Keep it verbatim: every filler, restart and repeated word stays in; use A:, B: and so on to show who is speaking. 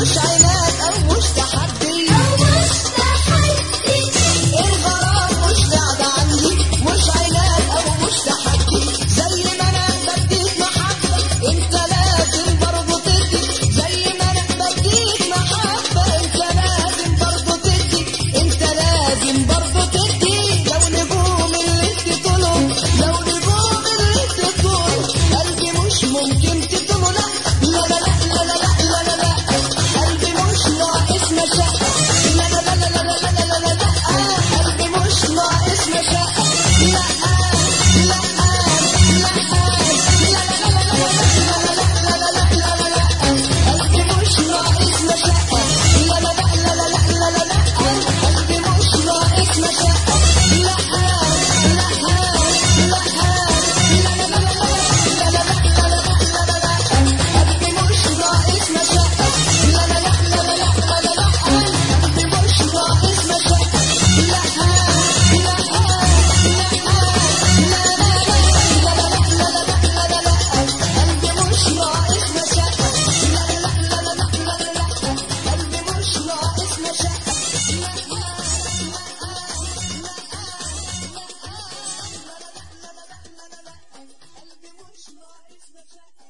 A: مش عناد او مش تحدي او مش تحدي، الغرام مش قاعدة عندي، مش عناد او مش تحدي، زي ما انا بديك محبة انت لازم برضه تدي، زي ما انا بديك محبة انت لازم برضه تدي، انت لازم برضه تدي. لو نجوم اللي انت طوله، لو نجوم اللي انت طوله، قلبي مش ممكن تطوله، لا لا لا لا لا لا لا لا لا، قلبي مش ناقص مشقة، لا لا لا لا لا لا لا لا لا لا، قلبي مش ناقص مشقة، لا لا لا قلبي مش ناقص مشاعر.